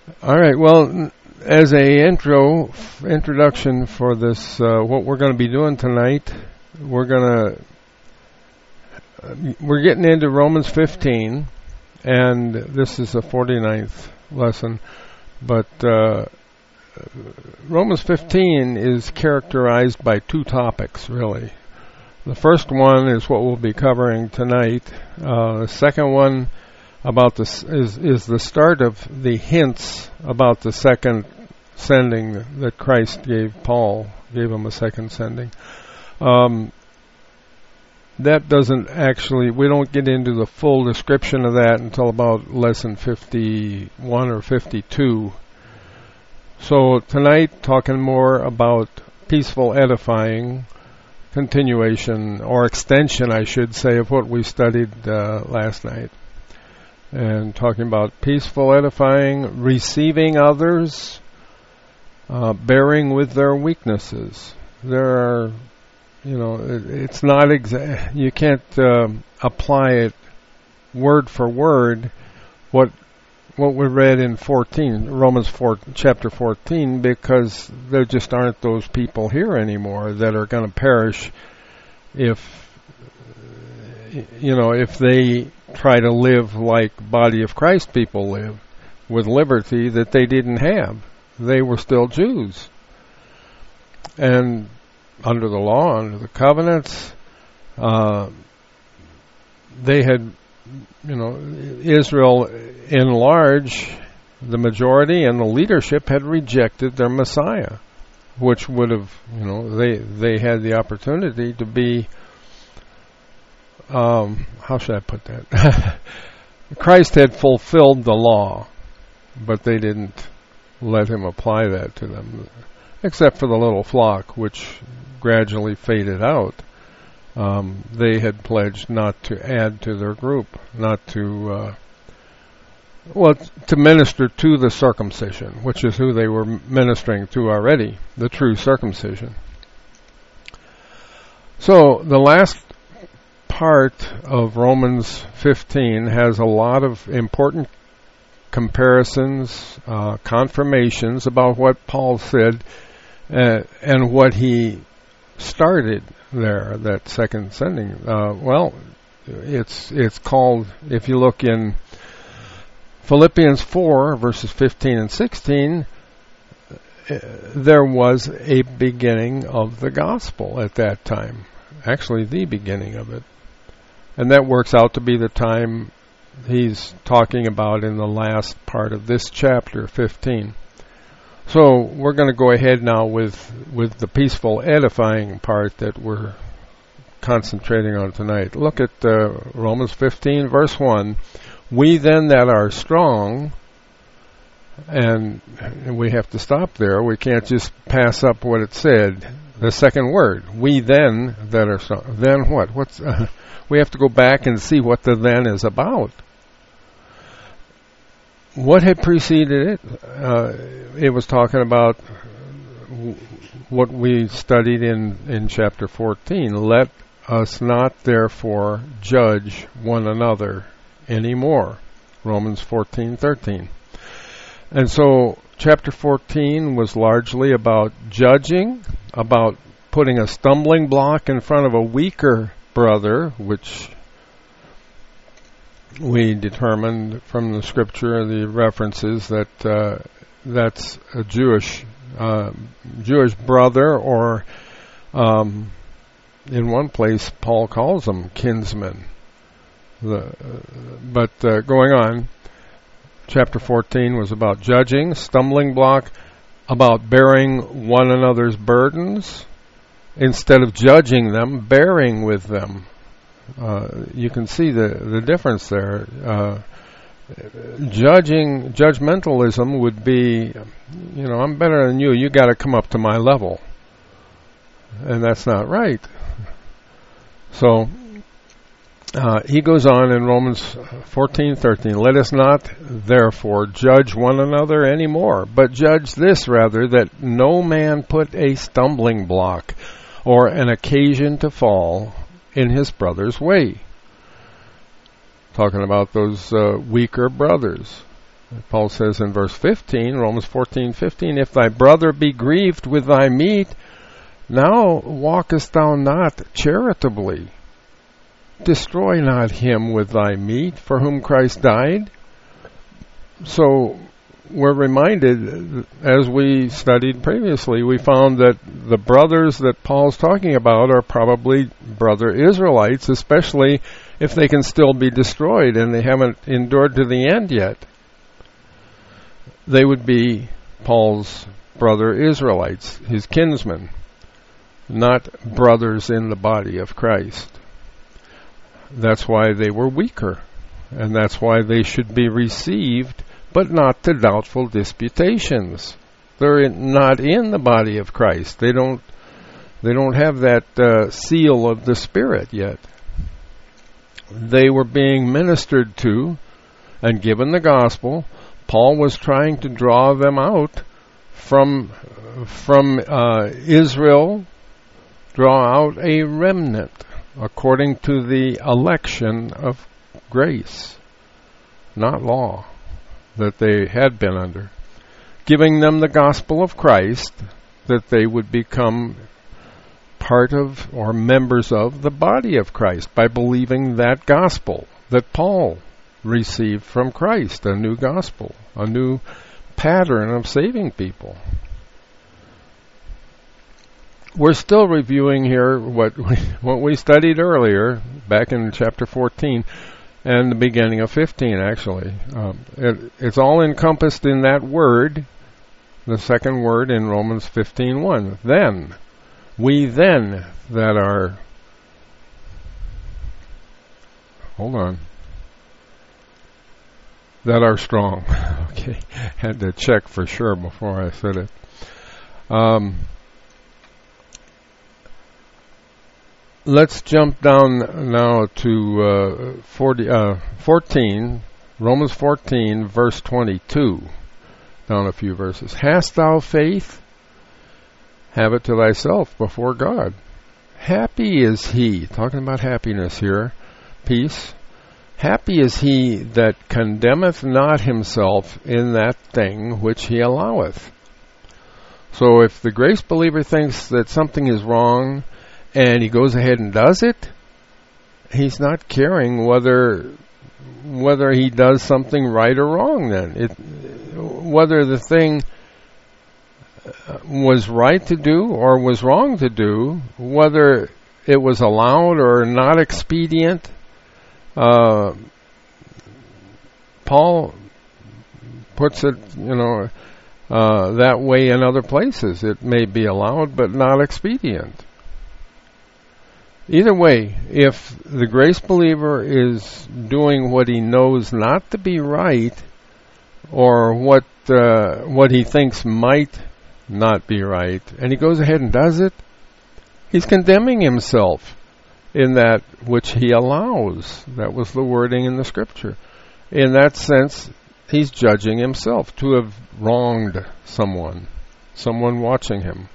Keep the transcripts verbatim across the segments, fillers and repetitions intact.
All right. Well, n- as a intro introduction for this, uh, what we're going to be doing tonight, we're going to we're getting into Romans fifteen, and this is the forty-ninth lesson. But uh, Romans fifteen is characterized by two topics, really. The first one is what we'll be covering tonight. Uh, the second one about this is is the start of the hints about the second sending that Christ gave Paul, gave him a second sending. Um, that doesn't actually, we don't get into the full description of that until about lesson fifty-one or fifty-two. So tonight, talking more about peaceful edifying, continuation, or extension, I should say, of what we studied uh, last night. And talking about peaceful edifying, receiving others, uh, bearing with their weaknesses. There are, you know, it, it's not exa- you can't um, apply it word for word what what we read in fourteen, Romans four, chapter fourteen, because there just aren't those people here anymore that are going to perish if, you know, if they try to live like body of Christ people live, with liberty that they didn't have. They were still Jews. And under the law, under the covenants, uh, they had, you know, Israel in large, the majority and the leadership had rejected their Messiah, which would have, you know, they, they had the opportunity to be Um, how should I put that? Christ had fulfilled the law, but they didn't let him apply that to them, except for the little flock, which gradually faded out. Um, they had pledged not to add to their group, not to, uh, well, to minister to the circumcision, which is who they were ministering to already, the true circumcision. So the last part of Romans fifteen has a lot of important comparisons, uh, confirmations about what Paul said uh, and what he started there, that second sending. Uh, well, it's it's called, if you look in Philippians four, verses fifteen and sixteen, uh, there was a beginning of the gospel at that time. Actually, the beginning of it. And that works out to be the time he's talking about in the last part of this chapter, fifteen. So we're going to go ahead now with, with the peaceful edifying part that we're concentrating on tonight. Look at uh, Romans fifteen, verse one. We then that are strong, and we have to stop there. We can't just pass up what it said. The second word, we then that are strong. Then what? What's... Uh, We have to go back and see what the then is about. What had preceded it? Uh, it was talking about w- what we studied in, in chapter fourteen. Let us not therefore judge one another anymore. Romans fourteen thirteen. And so chapter fourteen was largely about judging, about putting a stumbling block in front of a weaker brother, which we determined from the scripture, the references, that uh, that's a Jewish uh, Jewish brother, or um, in one place Paul calls them kinsmen. The, uh, but uh, going on, chapter fourteen was about judging, stumbling block, about bearing one another's burdens. Instead of judging them, bearing with them. Uh, you can see the, the difference there. Uh, judging, judgmentalism would be, you know, I'm better than you, you got to come up to my level. And that's not right. So, uh, he goes on in Romans fourteen thirteen, let us not therefore judge one another anymore, but judge this rather, that no man put a stumbling block or an occasion to fall in his brother's way. Talking about those uh, weaker brothers. Paul says in verse fifteen, Romans fourteen fifteen, if thy brother be grieved with thy meat, now walkest thou not charitably. Destroy not him with thy meat, for whom Christ died. So we're reminded, as we studied previously, we found that the brothers that Paul's talking about are probably brother Israelites, especially if they can still be destroyed and they haven't endured to the end yet. They would be Paul's brother Israelites, his kinsmen, not brothers in the body of Christ. That's why they were weaker, and that's why they should be received, but not to doubtful disputations. They're in, not in the body of Christ. They don't. They don't have that uh, seal of the Spirit yet. They were being ministered to and given the gospel. Paul was trying to draw them out from from uh, Israel, draw out a remnant according to the election of grace, not law, that they had been under, giving them the gospel of Christ, that they would become part of or members of the body of Christ by believing that gospel that Paul received from Christ, a new gospel, a new pattern of saving people. We're still reviewing here what we, what we studied earlier, back in chapter fourteen, and the beginning of fifteen, actually. Um, it, it's all encompassed in that word, the second word in Romans fifteen one. Then, we then that are... Hold on. That are strong. Okay, had to check for sure before I said it. Um... Let's jump down now to uh, forty, uh, fourteen, Romans fourteen, verse twenty-two. Down a few verses. Hast thou faith? Have it to thyself before God. Happy is he, talking about happiness here, peace. Happy is he that condemneth not himself in that thing which he alloweth. So if the grace believer thinks that something is wrong, and he goes ahead and does it, he's not caring whether whether he does something right or wrong then. It, whether the thing was right to do or was wrong to do, whether it was allowed or not expedient, uh, Paul puts it, you know, uh, that way in other places. It may be allowed but not expedient. Either way, if the grace believer is doing what he knows not to be right, or what uh, what he thinks might not be right, and he goes ahead and does it, he's condemning himself in that which he allows. That was the wording in the scripture. In that sense, he's judging himself to have wronged someone, someone watching him.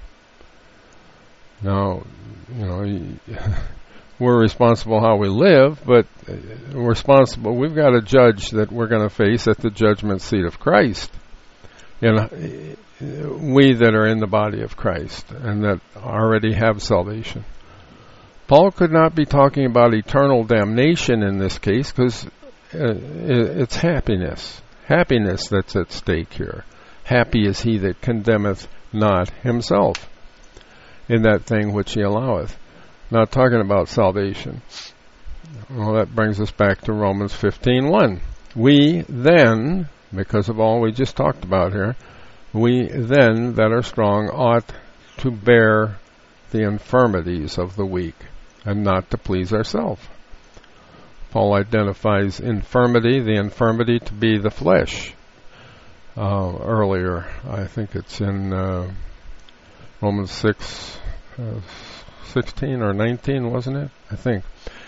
Now, you know, we're responsible how we live, but we're responsible. We've got a judge that we're going to face at the judgment seat of Christ. You know, we that are in the body of Christ and that already have salvation. Paul could not be talking about eternal damnation in this case, because it's happiness. Happiness that's at stake here. Happy is he that condemneth not himself in that thing which he alloweth. Not talking about salvation. Well, that brings us back to Romans fifteen one. We then, because of all we just talked about here, we then that are strong ought to bear the infirmities of the weak, and not to please ourselves. Paul identifies infirmity, the infirmity to be the flesh. Uh, earlier, I think it's in uh, Romans six, uh, sixteen or nineteen, wasn't it? I think.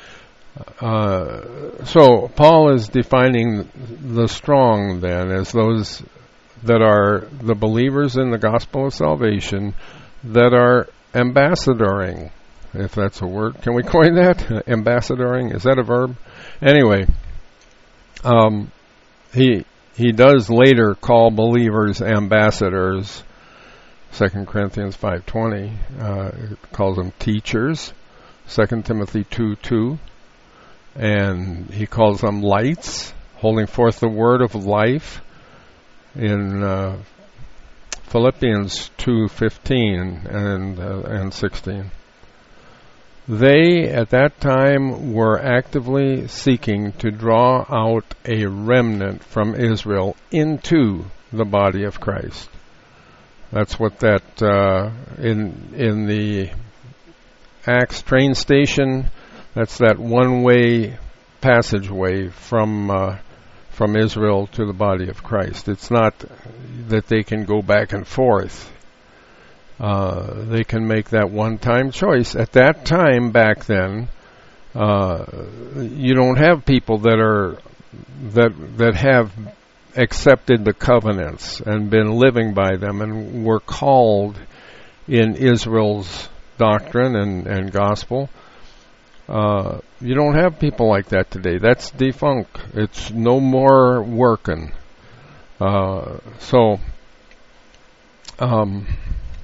Uh, so Paul is defining the strong then as those that are the believers in the gospel of salvation that are ambassadoring, if that's a word. Can we coin that? Ambassadoring, is that a verb? Anyway, um, he he does later call believers ambassadors. Second Corinthians five twenty uh, calls them teachers. Second Timothy two two, and he calls them lights, holding forth the word of life. In uh, Philippians two fifteen and uh, and sixteen, they at that time were actively seeking to draw out a remnant from Israel into the body of Christ. That's what that uh, in in the Acts train station. That's that one-way passageway from uh, from Israel to the body of Christ. It's not that they can go back and forth. Uh, they can make that one-time choice. At that time, back then, uh, you don't have people that are that that have accepted the covenants and been living by them and were called in Israel's doctrine and, and gospel. Uh, you don't have people like that today. That's defunct. It's no more working. Uh, so, um,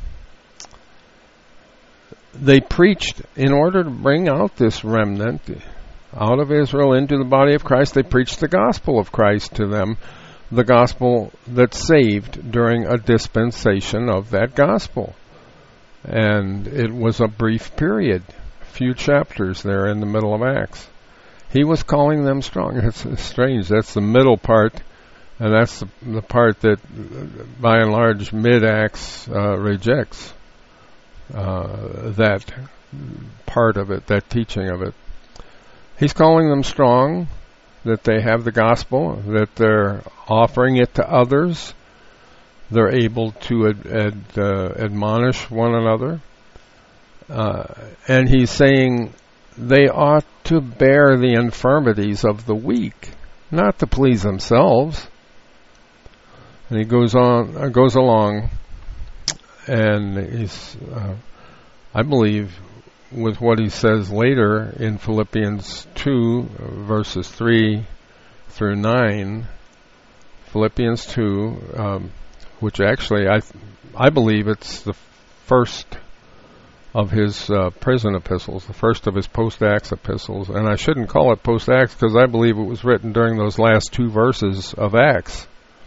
they preached, in order to bring out this remnant out of Israel into the body of Christ, they preached the gospel of Christ to them, the gospel that saved during a dispensation of that gospel. And it was a brief period, a few chapters there in the middle of Acts. He was calling them strong. It's, it's strange. That's the middle part, and that's the, the part that, by and large, mid-Acts uh, rejects. Uh, that part of it, that teaching of it. He's calling them strong, that they have the gospel, that they're offering it to others, they're able to ad, ad, uh, admonish one another. Uh, and he's saying they ought to bear the infirmities of the weak, not to please themselves. And he goes on, uh, goes along, and he's, uh, I believe, with what he says later in Philippians two, verses three through nine. Philippians two, um, which actually I, I believe it's the first of his uh, prison epistles, the first of his post-Acts epistles. And I shouldn't call it post-Acts because I believe it was written during those last two verses of Acts.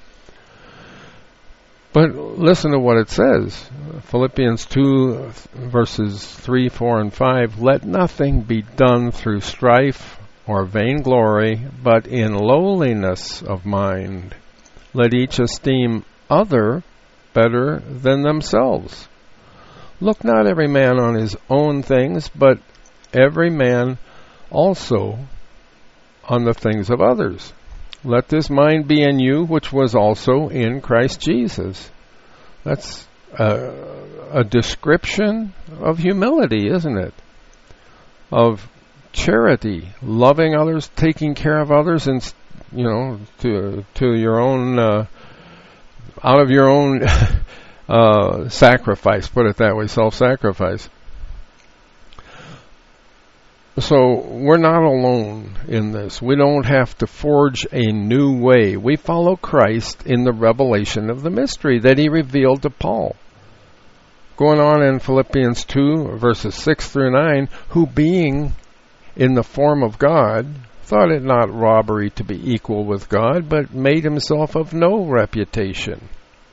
But listen to what it says. Philippians two, verses three, four, and five. Let nothing be done through strife or vainglory, but in lowliness of mind. Let each esteem other better than themselves. Look not every man on his own things, but every man also on the things of others. Let this mind be in you, which was also in Christ Jesus. That's a, a description of humility, isn't it? Of charity, loving others, taking care of others, and you know, to to your own, uh, out of your own uh, sacrifice. Put it that way, self-sacrifice. So we're not alone in this. We don't have to forge a new way. We follow Christ in the revelation of the mystery that he revealed to Paul. Going on in Philippians two, verses six through nine, who being in the form of God, thought it not robbery to be equal with God, but made himself of no reputation.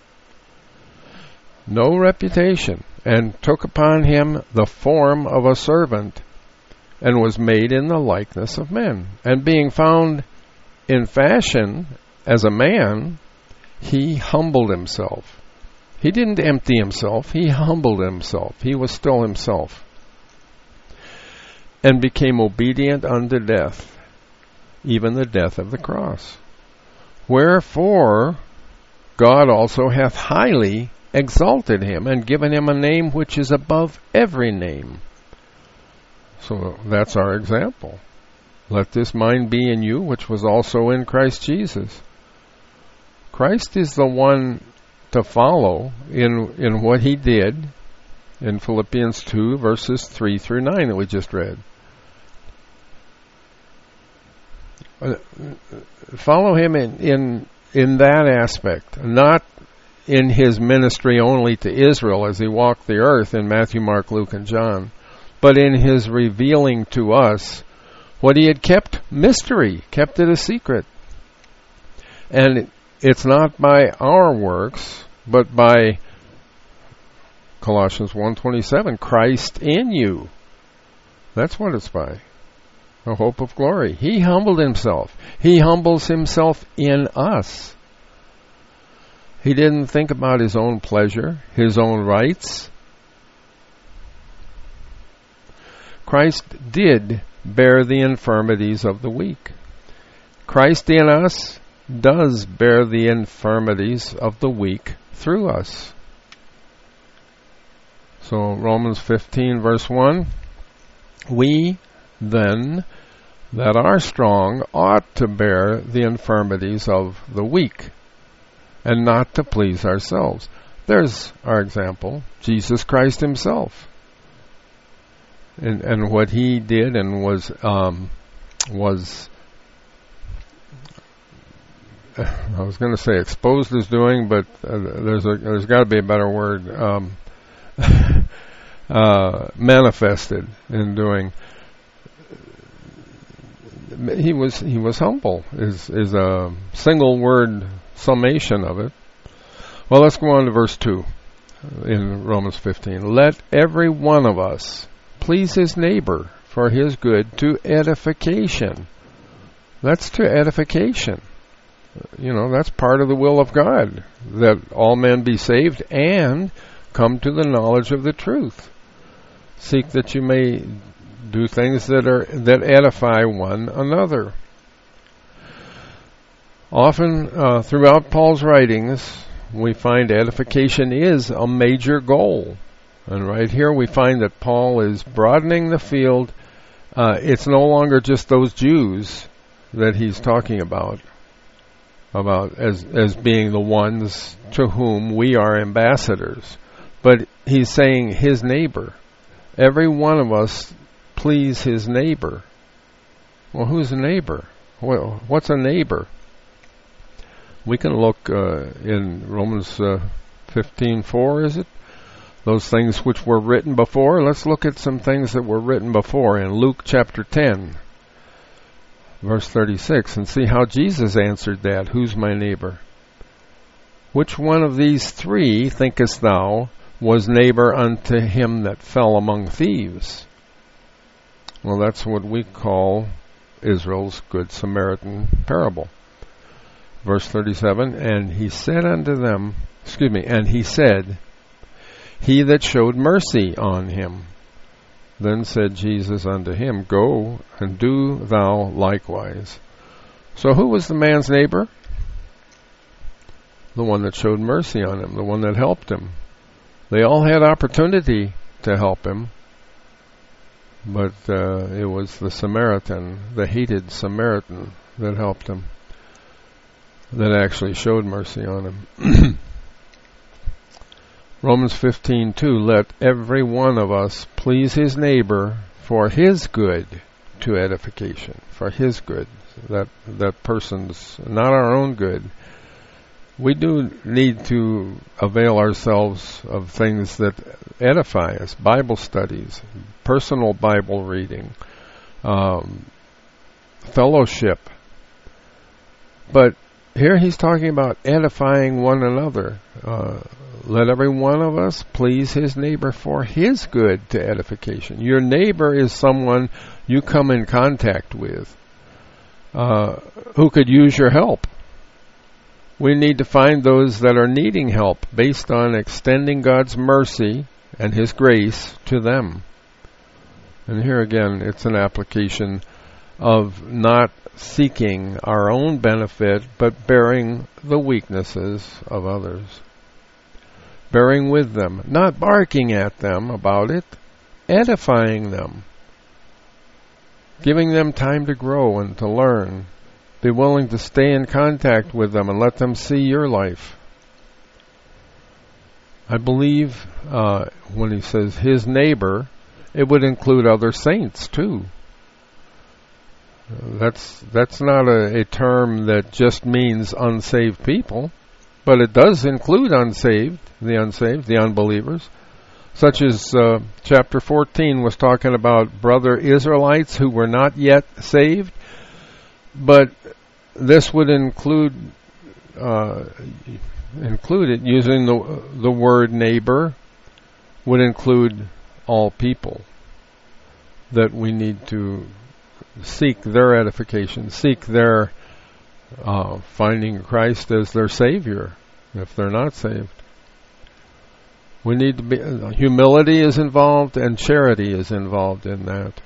No reputation, and took upon him the form of a servant, and was made in the likeness of men. And being found in fashion as a man, he humbled himself. He didn't empty himself, he humbled himself. He was still himself. And became obedient unto death, even the death of the cross. Wherefore God also hath highly exalted him, and given him a name which is above every name. So that's our example. Let this mind be in you, which was also in Christ Jesus. Christ is the one to follow in in what he did in Philippians two, verses three through nine that we just read. Uh, follow him in, in in that aspect, not in his ministry only to Israel as he walked the earth in Matthew, Mark, Luke, and John, but in his revealing to us what he had kept mystery, kept it a secret. And it's not by our works, but by Colossians one twenty-seven, Christ in you. That's what it's by. The hope of glory. He humbled himself. He humbles himself in us. He didn't think about his own pleasure, his own rights. Christ did bear the infirmities of the weak. Christ in us does bear the infirmities of the weak through us. So Romans fifteen verse one, we then that are strong ought to bear the infirmities of the weak and not to please ourselves. There's our example, Jesus Christ himself. And, and what he did and was um, was I was going to say exposed as doing, but uh, there's a there's got to be a better word. Um, uh, manifested in doing. He was he was humble. Is is a single word summation of it. Well, let's go on to verse two in Romans fifteen. Let every one of us please his neighbor for his good to edification. That's to edification. You know, that's part of the will of God, that all men be saved and come to the knowledge of the truth. Seek that you may do things that are that edify one another. Often uh, throughout Paul's writings, we find edification is a major goal. And right here we find that Paul is broadening the field. Uh, it's no longer just those Jews that he's talking about, about as as being the ones to whom we are ambassadors. But he's saying his neighbor. Every one of us please his neighbor. Well, who's a neighbor? Well, what's a neighbor? We can look uh, in Romans uh, fifteen four, is it? Those things which were written before. Let's look at some things that were written before in Luke chapter ten, verse thirty-six, and see how Jesus answered that. Who's my neighbor? Which one of these three, thinkest thou, was neighbor unto him that fell among thieves? Well, that's what we call Israel's Good Samaritan parable. Verse thirty-seven, and he said unto them, excuse me, and he said, he that showed mercy on him. Then said Jesus unto him, go and do thou likewise. So who was the man's neighbor? The one that showed mercy on him, the one that helped him. They all had opportunity to help him, but uh, it was the Samaritan, the hated Samaritan, that helped him, that actually showed mercy on him. Romans fifteen two, let every one of us please his neighbor for his good to edification, for his good, that that person's, not our own good. We do need to avail ourselves of things that edify us, Bible studies, personal Bible reading, um, fellowship. But here he's talking about edifying one another. Uh, let every one of us please his neighbor for his good to edification. Your neighbor is someone you come in contact with uh, who could use your help. We need to find those that are needing help based on extending God's mercy and his grace to them. And here again, it's an application of not seeking our own benefit, but bearing the weaknesses of others. Bearing with them, not barking at them about it, edifying them. Giving them time to grow and to learn. Be willing to stay in contact with them and let them see your life. I believe uh, when he says his neighbor, it would include other saints too. Uh, that's that's not a, a term that just means unsaved people, but it does include unsaved, the unsaved, the unbelievers, such as uh, chapter fourteen was talking about brother Israelites who were not yet saved, but this would include uh, include it using the the word neighbor would include all people that we need to seek their edification, seek their uh, finding Christ as their Savior if they're not saved. We need to be, uh, humility is involved and charity is involved in that.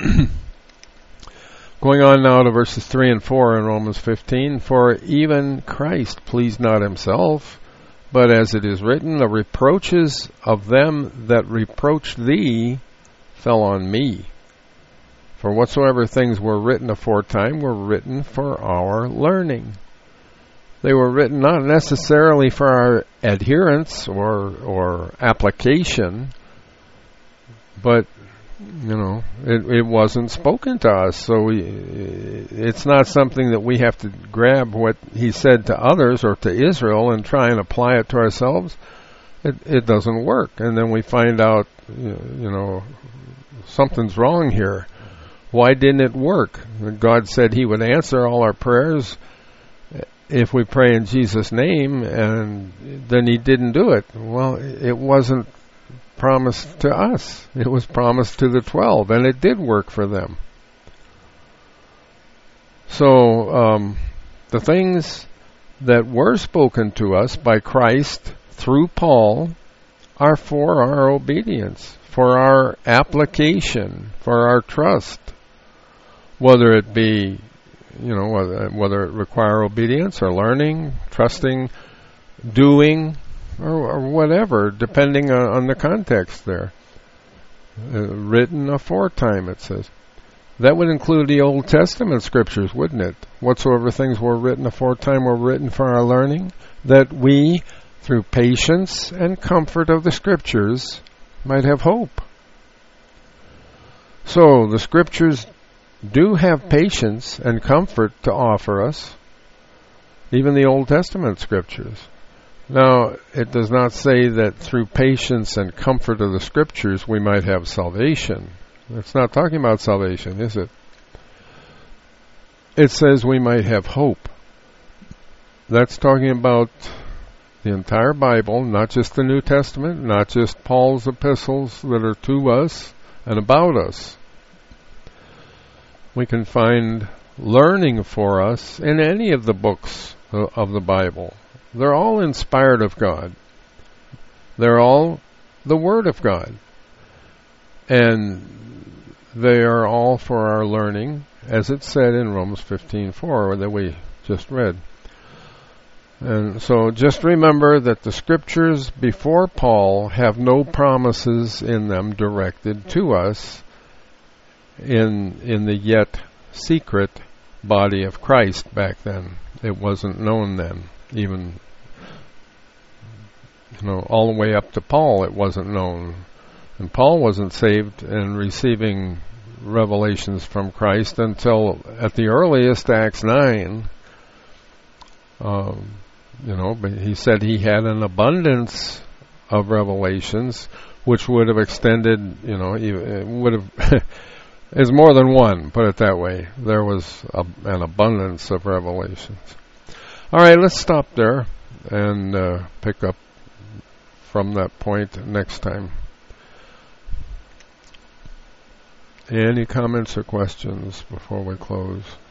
Going on now to verses three and four in Romans fifteen, for even Christ pleased not himself, but as it is written, the reproaches of them that reproached thee fell on me. For whatsoever things were written aforetime were written for our learning. They were written not necessarily for our adherence or or application, but you know, it, it wasn't spoken to us, so we, it's not something that we have to grab what he said to others or to Israel and try and apply it to ourselves. It, it doesn't work, and then we find out, you know, something's wrong here. Why didn't it work? God said he would answer all our prayers if we pray in Jesus' name, and then he didn't do it. Well, it wasn't promised to us. It was promised to the twelve, and it did work for them. So, um, the things that were spoken to us by Christ through Paul are for our obedience, for our application, for our trust. Whether it be, you know, whether, whether it require obedience or learning, trusting, doing, or, or whatever, depending on, on the context there. Uh, written aforetime, it says. That would include the Old Testament scriptures, wouldn't it? Whatsoever things were written aforetime were written for our learning, that we, through patience and comfort of the scriptures, might have hope. So, the scriptures do have patience and comfort to offer us, even the Old Testament scriptures. Now, it does not say that through patience and comfort of the scriptures we might have salvation. It's not talking about salvation, is it? It says we might have hope. That's talking about the entire Bible, not just the New Testament, not just Paul's epistles that are to us and about us. We can find learning for us in any of the books of the Bible. They're all inspired of God. They're all the Word of God. And they are all for our learning, as it said in Romans fifteen four that we just read. And so just remember that the scriptures before Paul have no promises in them directed to us in in the yet secret body of Christ back then. It wasn't known then. Even, you know, all the way up to Paul, it wasn't known. And Paul wasn't saved and receiving revelations from Christ until at the earliest, Acts nine. Um, you know, but he said he had an abundance of revelations, which would have extended, you know, it would have, is more than one, put it that way. There was a, an abundance of revelations. All right, let's stop there and uh, pick up from that point next time. Any comments or questions before we close?